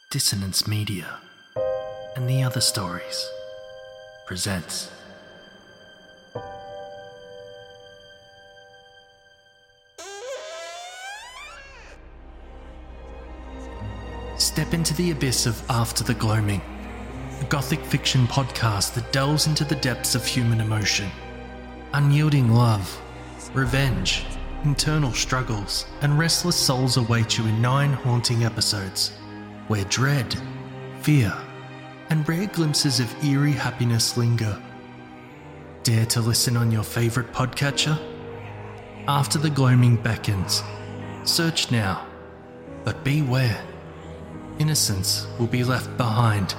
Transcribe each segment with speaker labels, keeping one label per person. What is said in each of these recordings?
Speaker 1: Dissonance Media and the Other Stories presents Step into the abyss of After the Gloaming, a gothic fiction podcast that delves into the depths of human emotion. Unyielding love, revenge, internal struggles, and restless souls await you in 9 haunting episodes, where dread, fear, and rare glimpses of eerie happiness linger. Dare to listen on your favourite podcatcher? After the Gloaming beckons. Search now, but beware. Innocence will be left behind.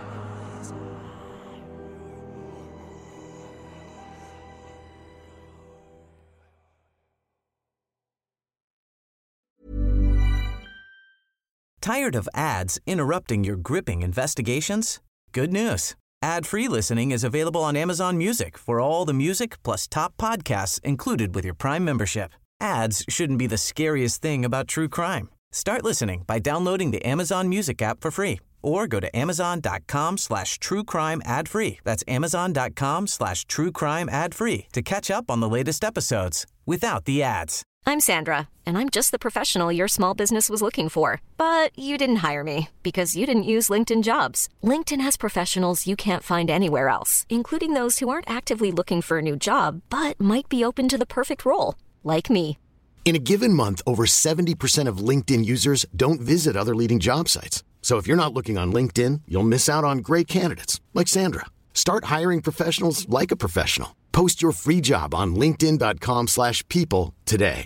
Speaker 2: Tired of ads interrupting your gripping investigations? Good news. Ad-free listening is available on Amazon Music for all the music plus top podcasts included with your Prime membership. Ads shouldn't be the scariest thing about true crime. Start listening by downloading the Amazon Music app for free or go to amazon.com/truecrime ad-free. That's amazon.com/truecrime ad-free to catch up on the latest episodes without the ads.
Speaker 3: I'm Sandra, and I'm just the professional your small business was looking for. But you didn't hire me because you didn't use LinkedIn Jobs. LinkedIn has professionals you can't find anywhere else, including those who aren't actively looking for a new job, but might be open to the perfect role, like me.
Speaker 4: In a given month, over 70% of LinkedIn users don't visit other leading job sites. So if you're not looking on LinkedIn, you'll miss out on great candidates like Sandra. Start hiring professionals like a professional. Post your free job on linkedin.com/people today.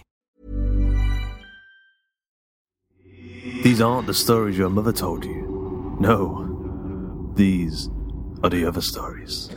Speaker 5: These aren't the stories your mother told you. No, these are the other stories.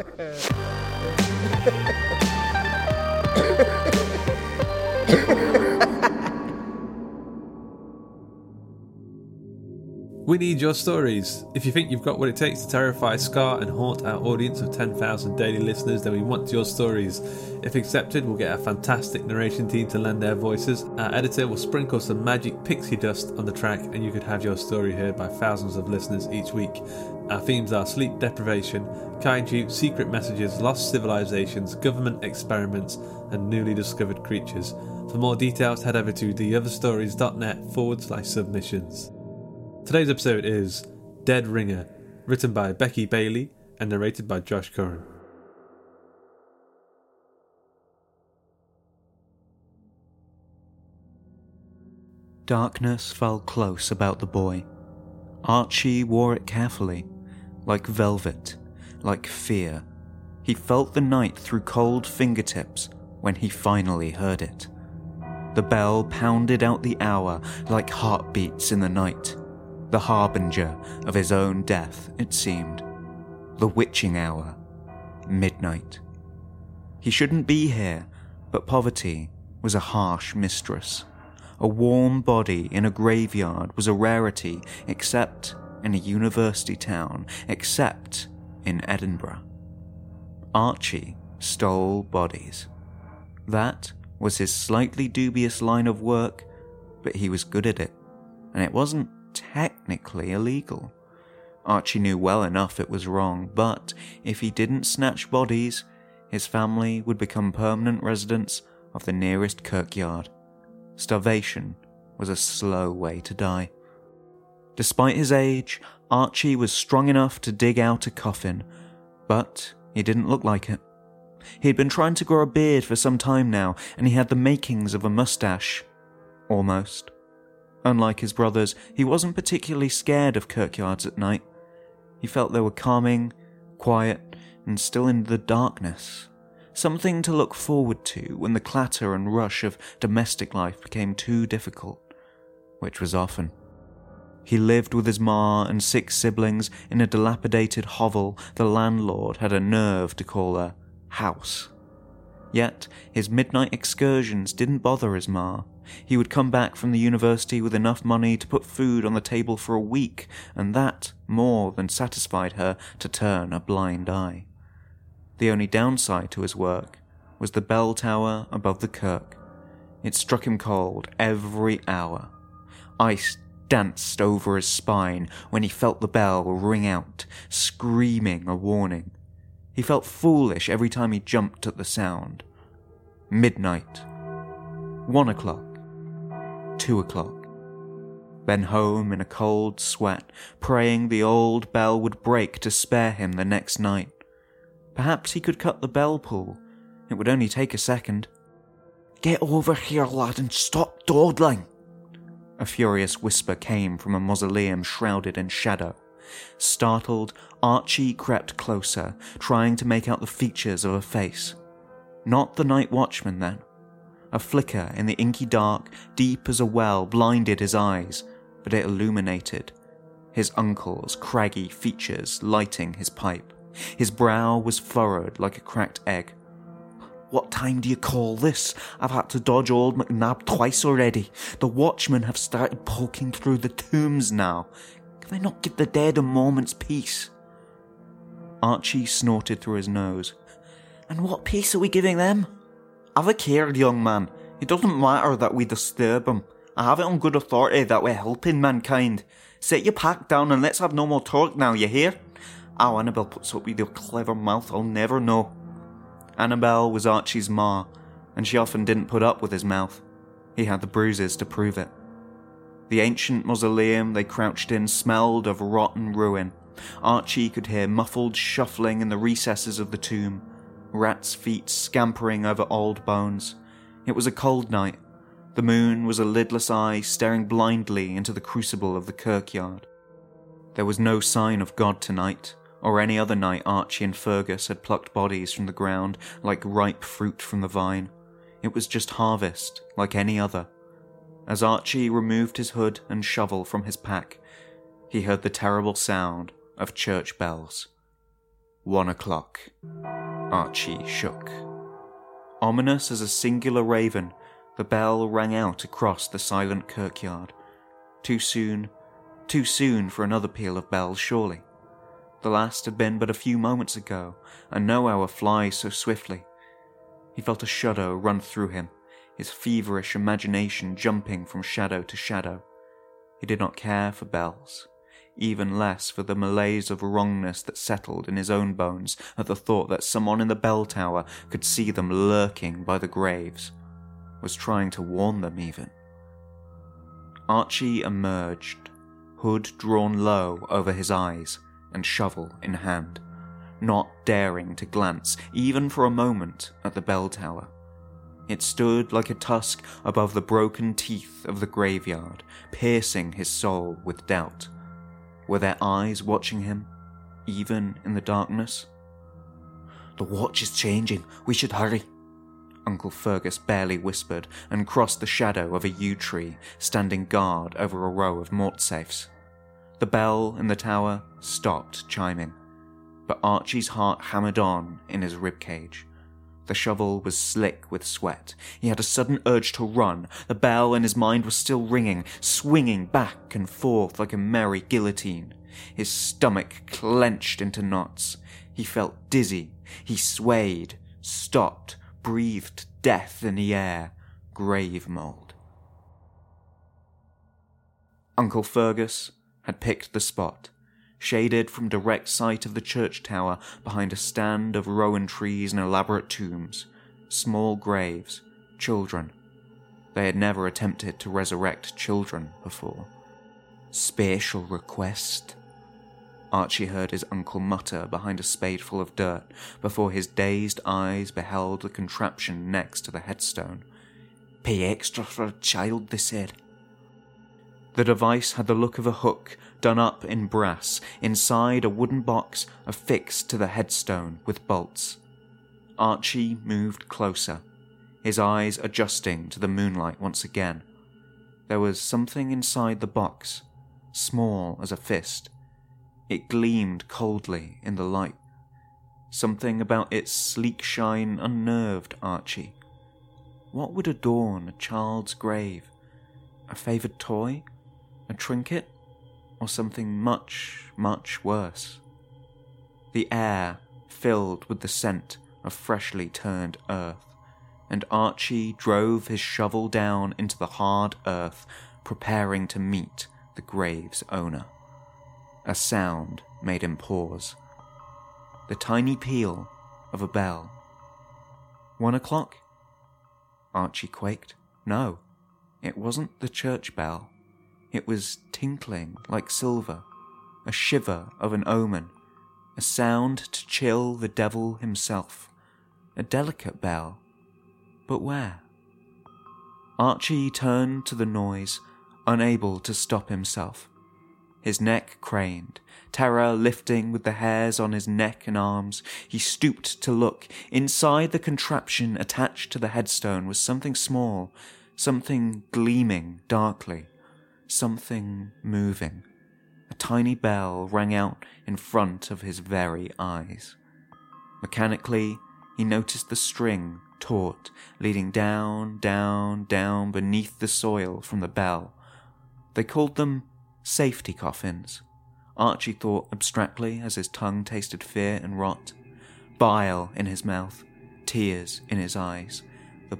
Speaker 6: We need your stories. If you think you've got what it takes to terrify, scar and haunt our audience of 10,000 daily listeners, then we want your stories. If accepted, we'll get a fantastic narration team to lend their voices. Our editor will sprinkle some magic pixie dust on the track and you could have your story heard by thousands of listeners each week. Our themes are sleep deprivation, kaiju, secret messages, lost civilizations, government experiments and newly discovered creatures. For more details, head over to theotherstories.net/submissions. Today's episode is Dead Ringer, written by Becky Bailey and narrated by Josh Curran.
Speaker 7: Darkness fell close about the boy. Archie wore it carefully, like velvet, like fear. He felt the night through cold fingertips when he finally heard it. The bell pounded out the hour like heartbeats in the night. The harbinger of his own death, it seemed. The witching hour. Midnight. He shouldn't be here, but poverty was a harsh mistress. A warm body in a graveyard was a rarity, except in a university town, except in Edinburgh. Archie stole bodies. That was his slightly dubious line of work, but he was good at it, and it wasn't technically illegal. Archie knew well enough it was wrong, but if he didn't snatch bodies, his family would become permanent residents of the nearest kirkyard. Starvation was a slow way to die. Despite his age, Archie was strong enough to dig out a coffin, but he didn't look like it. He'd been trying to grow a beard for some time now, and he had the makings of a mustache. Almost. Unlike his brothers, he wasn't particularly scared of kirkyards at night. He felt they were calming, quiet, and still in the darkness. Something to look forward to when the clatter and rush of domestic life became too difficult, which was often. He lived with his ma and 6 siblings in a dilapidated hovel the landlord had a nerve to call a house. Yet his midnight excursions didn't bother his ma. He would come back from the university with enough money to put food on the table for a week, and that more than satisfied her to turn a blind eye. The only downside to his work was the bell tower above the kirk. It struck him cold every hour. Ice danced over his spine when he felt the bell ring out, screaming a warning. He felt foolish every time he jumped at the sound. Midnight. 1 o'clock. 2 o'clock. Then home in a cold sweat, praying the old bell would break to spare him the next night. Perhaps he could cut the bell pull. It would only take a second. "Get over here, lad, and stop dawdling!" A furious whisper came from a mausoleum shrouded in shadow. Startled, Archie crept closer, trying to make out the features of a face. Not the night watchman, then. A flicker in the inky dark, deep as a well, blinded his eyes, but it illuminated his uncle's craggy features lighting his pipe. His brow was furrowed like a cracked egg. "What time do you call this? I've had to dodge old McNab twice already. The watchmen have started poking through the tombs now. Can they not give the dead a moment's peace?" Archie snorted through his nose. "And what peace are we giving them?" "Have a care, young man. It doesn't matter that we disturb them. I have it on good authority that we're helping mankind. Set your pack down and let's have no more talk now, you hear? How Annabelle puts up with your clever mouth, I'll never know." Annabelle was Archie's ma, and she often didn't put up with his mouth. He had the bruises to prove it. The ancient mausoleum they crouched in smelled of rotten ruin. Archie could hear muffled shuffling in the recesses of the tomb, rats' feet scampering over old bones. It was a cold night. The moon was a lidless eye staring blindly into the crucible of the kirkyard. There was no sign of God tonight, or any other night Archie and Fergus had plucked bodies from the ground like ripe fruit from the vine. It was just harvest, like any other. As Archie removed his hood and shovel from his pack, he heard the terrible sound of church bells. 1 o'clock. Archie shook. Ominous as a singular raven, the bell rang out across the silent kirkyard. Too soon for another peal of bells, surely. The last had been but a few moments ago, and no hour flies so swiftly. He felt a shudder run through him, his feverish imagination jumping from shadow to shadow. He did not care for bells, even less for the malaise of wrongness that settled in his own bones at the thought that someone in the bell tower could see them lurking by the graves, was trying to warn them even. Archie emerged, hood drawn low over his eyes and shovel in hand, not daring to glance, even for a moment, at the bell tower. It stood like a tusk above the broken teeth of the graveyard, piercing his soul with doubt. Were their eyes watching him, even in the darkness? "The watch is changing. We should hurry," Uncle Fergus barely whispered, and crossed the shadow of a yew tree, standing guard over a row of mortsafes. The bell in the tower stopped chiming, but Archie's heart hammered on in his ribcage. The shovel was slick with sweat. He had a sudden urge to run. The bell in his mind was still ringing, swinging back and forth like a merry guillotine. His stomach clenched into knots. He felt dizzy. He swayed, stopped, breathed death in the air, grave mould. Uncle Fergus had picked the spot, shaded from direct sight of the church tower behind a stand of rowan trees and elaborate tombs, small graves, children. They had never attempted to resurrect children before. "Special request," Archie heard his uncle mutter behind a spadeful of dirt before his dazed eyes beheld the contraption next to the headstone. "Pay extra for a child," they said. The device had the look of a hook done up in brass inside a wooden box affixed to the headstone with bolts. Archie moved closer, his eyes adjusting to the moonlight once again. There was something inside the box, small as a fist. It gleamed coldly in the light. Something about its sleek shine unnerved Archie. What would adorn a child's grave? A favoured toy? A trinket? Or something much, much worse? The air filled with the scent of freshly turned earth, and Archie drove his shovel down into the hard earth, preparing to meet the grave's owner. A sound made him pause. The tiny peal of a bell. 1 o'clock? Archie quaked. No, it wasn't the church bell. It was tinkling like silver, a shiver of an omen, a sound to chill the devil himself. A delicate bell. But where? Archie turned to the noise, unable to stop himself. His neck craned, terror lifting with the hairs on his neck and arms. He stooped to look. Inside the contraption attached to the headstone was something small, something gleaming darkly, something moving. A tiny bell rang out in front of his very eyes. Mechanically, he noticed the string taut, leading down, down, down beneath the soil from the bell. They called them safety coffins, Archie thought abstractly as his tongue tasted fear and rot. Bile in his mouth, tears in his eyes. The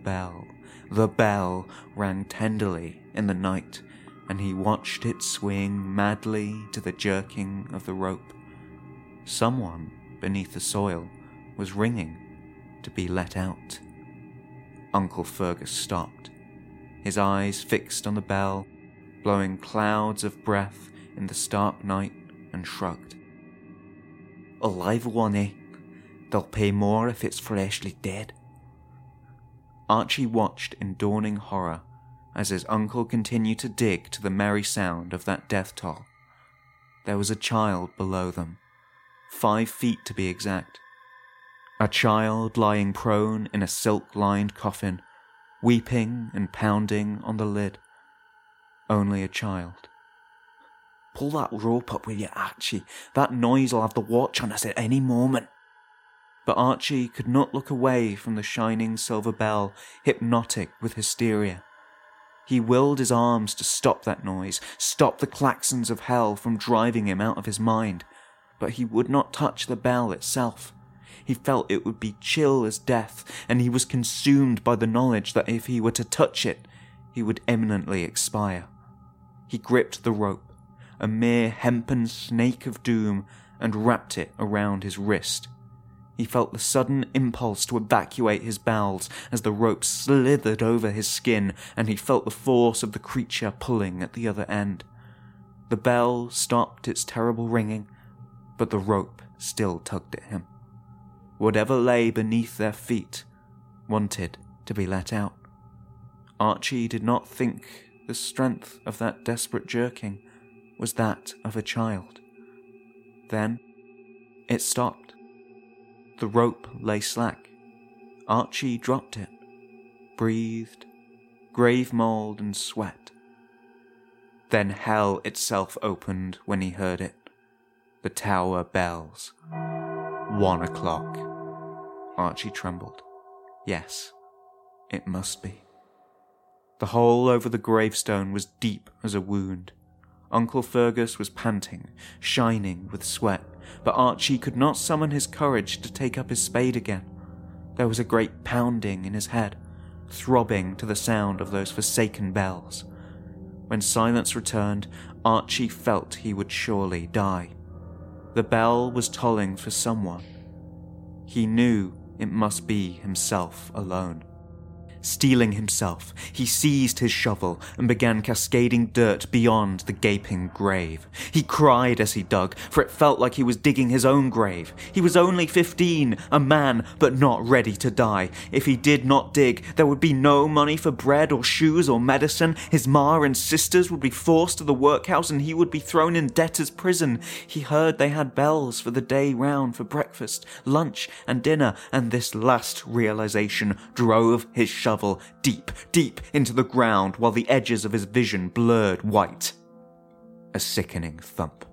Speaker 7: bell rang tenderly in the night, and he watched it swing madly to the jerking of the rope. Someone beneath the soil was ringing to be let out. Uncle Fergus stopped, his eyes fixed on the bell, blowing clouds of breath in the stark night, and shrugged. A live one, eh? They'll pay more if it's freshly dead. Archie watched in dawning horror as his uncle continued to dig to the merry sound of that death toll. There was a child below them, 5 feet to be exact. A child lying prone in a silk-lined coffin, weeping and pounding on the lid. Only a child. Pull that rope up with you, Archie. That noise will have the watch on us at any moment. But Archie could not look away from the shining silver bell, hypnotic with hysteria. He willed his arms to stop that noise, stop the klaxons of hell from driving him out of his mind. But he would not touch the bell itself. He felt it would be chill as death, and he was consumed by the knowledge that if he were to touch it, he would imminently expire. He gripped the rope, a mere hempen snake of doom, and wrapped it around his wrist. He felt the sudden impulse to evacuate his bowels as the rope slithered over his skin, and he felt the force of the creature pulling at the other end. The bell stopped its terrible ringing, but the rope still tugged at him. Whatever lay beneath their feet wanted to be let out. Archie did not think the strength of that desperate jerking was that of a child. Then it stopped. The rope lay slack. Archie dropped it, breathed, grave mould and sweat. Then hell itself opened when he heard it. The tower bells. 1 o'clock. Archie trembled. Yes, it must be. The hole over the gravestone was deep as a wound. Uncle Fergus was panting, shining with sweat, but Archie could not summon his courage to take up his spade again. There was a great pounding in his head, throbbing to the sound of those forsaken bells. When silence returned, Archie felt he would surely die. The bell was tolling for someone. He knew it must be himself alone. Steeling himself, he seized his shovel and began cascading dirt beyond the gaping grave. He cried as he dug, for it felt like he was digging his own grave. He was only 15, a man, but not ready to die. If he did not dig, there would be no money for bread or shoes or medicine. His ma and sisters would be forced to the workhouse and he would be thrown in debtor's prison. He heard they had bells for the day round for breakfast, lunch and dinner, and this last realization drove his shovel deep, deep into the ground while the edges of his vision blurred white. A sickening thump.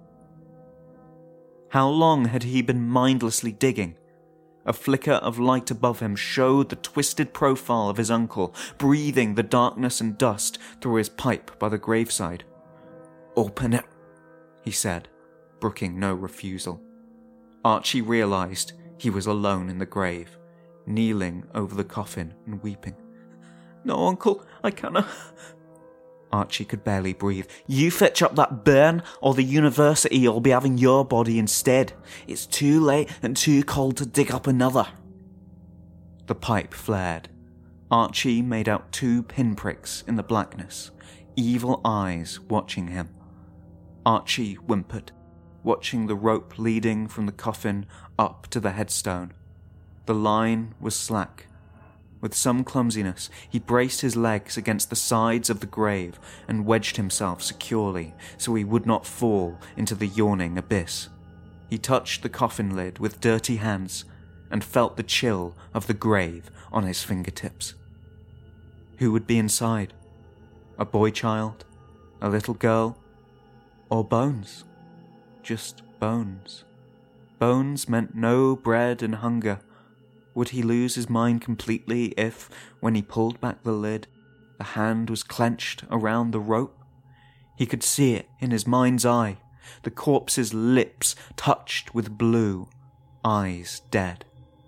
Speaker 7: How long had he been mindlessly digging? A flicker of light above him showed the twisted profile of his uncle, breathing the darkness and dust through his pipe by the graveside. "Open it," he said, brooking no refusal. Archie realized he was alone in the grave, kneeling over the coffin and weeping. "No, Uncle, I cannot." Archie could barely breathe. "You fetch up that burn, or the university will be having your body instead. It's too late and too cold to dig up another." The pipe flared. Archie made out 2 pinpricks in the blackness, evil eyes watching him. Archie whimpered, watching the rope leading from the coffin up to the headstone. The line was slack. With some clumsiness, he braced his legs against the sides of the grave and wedged himself securely so he would not fall into the yawning abyss. He touched the coffin lid with dirty hands and felt the chill of the grave on his fingertips. Who would be inside? A boy child? A little girl? Or bones? Just bones. Bones meant no bread and hunger. Would he lose his mind completely if, when he pulled back the lid, the hand was clenched around the rope? He could see it in his mind's eye, the corpse's lips touched with blue, eyes dead.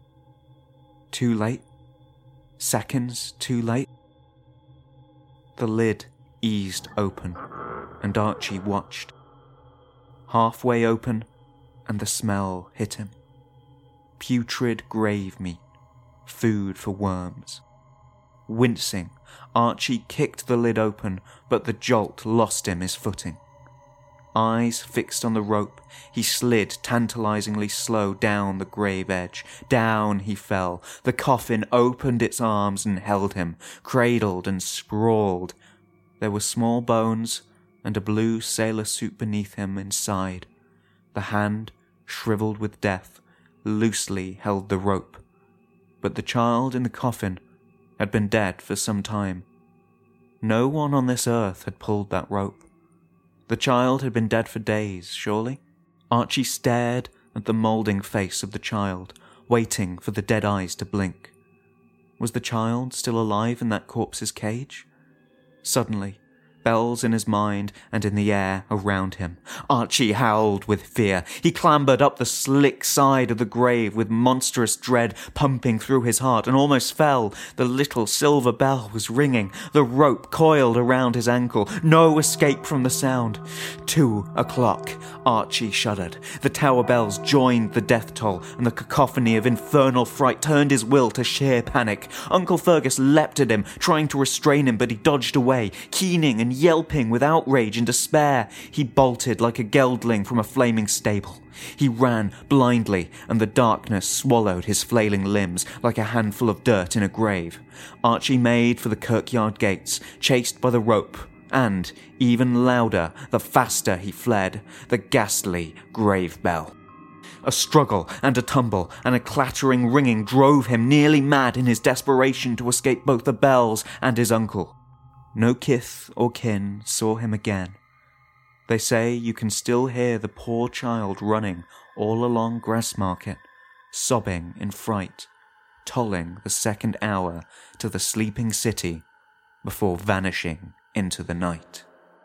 Speaker 7: Too late? Seconds too late? The lid eased open, and Archie watched. Halfway open, and the smell hit him. Putrid grave meat, food for worms. Wincing, Archie kicked the lid open, but the jolt lost him his footing. Eyes fixed on the rope, he slid tantalizingly slow down the grave edge. Down he fell. The coffin opened its arms and held him, cradled and sprawled. There were small bones and a blue sailor suit beneath him inside. The hand, shriveled with death, loosely held the rope. But the child in the coffin had been dead for some time. No one on this earth had pulled that rope. The child had been dead for days, surely? Archie stared at the moulding face of the child, waiting for the dead eyes to blink. Was the child still alive in that corpse's cage? Suddenly, bells in his mind and in the air around him. Archie howled with fear. He clambered up the slick side of the grave with monstrous dread pumping through his heart and almost fell. The little silver bell was ringing. The rope coiled around his ankle. No escape from the sound. 2 o'clock. Archie shuddered. The tower bells joined the death toll, and the cacophony of infernal fright turned his will to sheer panic. Uncle Fergus leapt at him, trying to restrain him, but he dodged away, keening and yelping with outrage and despair. He bolted like a geldling from a flaming stable. He ran blindly, and the darkness swallowed his flailing limbs like a handful of dirt in a grave. Archie made for the kirkyard gates, chased by the rope, and, even louder, the faster he fled, the ghastly grave bell. A struggle and a tumble and a clattering ringing drove him nearly mad in his desperation to escape both the bells and his uncle. No kith or kin saw him again. They say you can still hear the poor child running all along Grassmarket, sobbing in fright, tolling the 2nd hour to the sleeping city before vanishing into the night.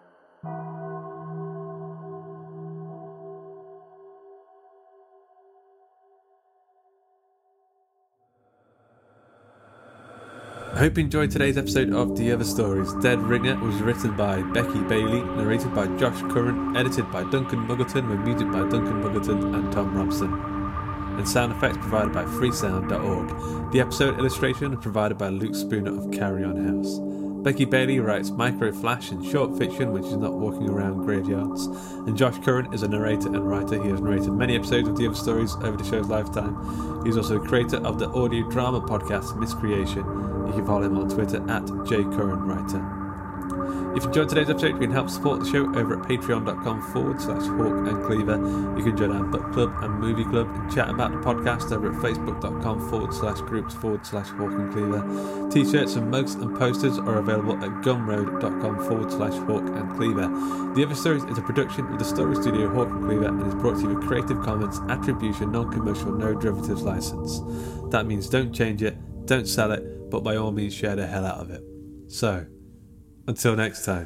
Speaker 6: I hope you enjoyed today's episode of The Other Stories. Dead Ringer was written by Becky Bailey, narrated by Josh Curran, edited by Duncan Muggleton, with music by Duncan Muggleton and Tom Robson, and sound effects provided by freesound.org. The episode illustration is provided by Luke Spooner of Carry On House. Becky Bailey writes micro flash and short fiction when she's not walking around graveyards, and Josh Curran is a narrator and writer. He has narrated many episodes of The Other Stories over the show's lifetime. He's also a creator of the audio drama podcast Miscreation. You can follow him on Twitter at jcurranwriter. If you enjoyed today's episode, you can help support the show over at patreon.com/Hawk and Cleaver. You can join our book club and movie club and chat about the podcast over at facebook.com/groups/Hawk and Cleaver. T-shirts and mugs and posters are available at gumroad.com/Hawk and Cleaver. The Other Stories is a production of the Story Studio Hawk and Cleaver and is brought to you with Creative Commons Attribution Non-Commercial No Derivatives License. That means don't change it, don't sell it, but by all means share the hell out of it. So, until next time.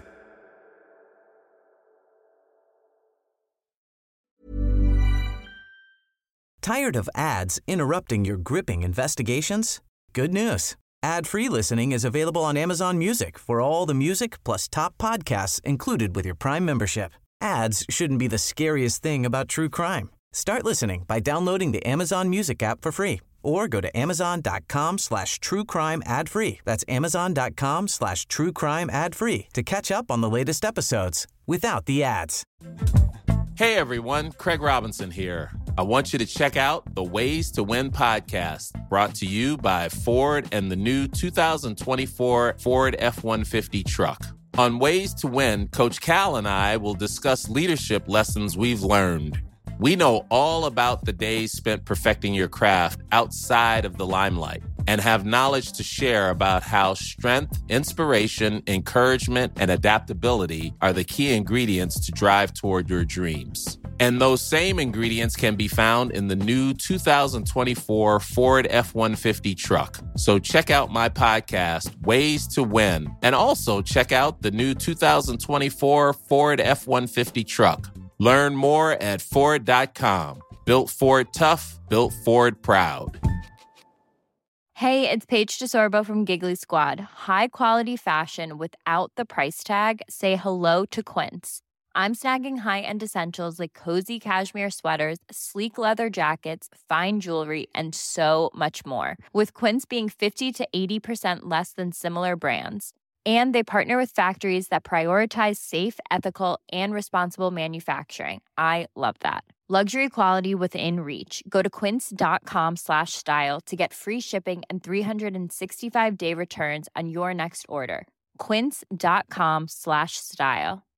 Speaker 2: Tired of ads interrupting your gripping investigations? Good news. Ad-free listening is available on Amazon Music for all the music plus top podcasts included with your Prime membership. Ads shouldn't be the scariest thing about true crime. Start listening by downloading the Amazon Music app for free or go to amazon.com/truecrime ad-free. That's amazon.com/truecrime ad-free to catch up on the latest episodes without the ads.
Speaker 8: Hey everyone, Craig Robinson here. I want you to check out the Ways to Win podcast, brought to you by Ford and the new 2024 Ford F-150 truck. On Ways to Win, Coach Cal and I will discuss leadership lessons we've learned. We know all about the days spent perfecting your craft outside of the limelight and have knowledge to share about how strength, inspiration, encouragement, and adaptability are the key ingredients to drive toward your dreams. And those same ingredients can be found in the new 2024 Ford F-150 truck. So check out my podcast, Ways to Win, and also check out the new 2024 Ford F-150 truck. Learn more at Ford.com. Built Ford tough, built Ford proud.
Speaker 9: Hey, it's Paige DeSorbo from Giggly Squad. High quality fashion without the price tag. Say hello to Quince. I'm snagging high-end essentials like cozy cashmere sweaters, sleek leather jackets, fine jewelry, and so much more. With Quince being 50 to 80% less than similar brands. And they partner with factories that prioritize safe, ethical, and responsible manufacturing. I love that. Luxury quality within reach. Go to quince.com/style to get free shipping and 365-day returns on your next order. Quince.com/style.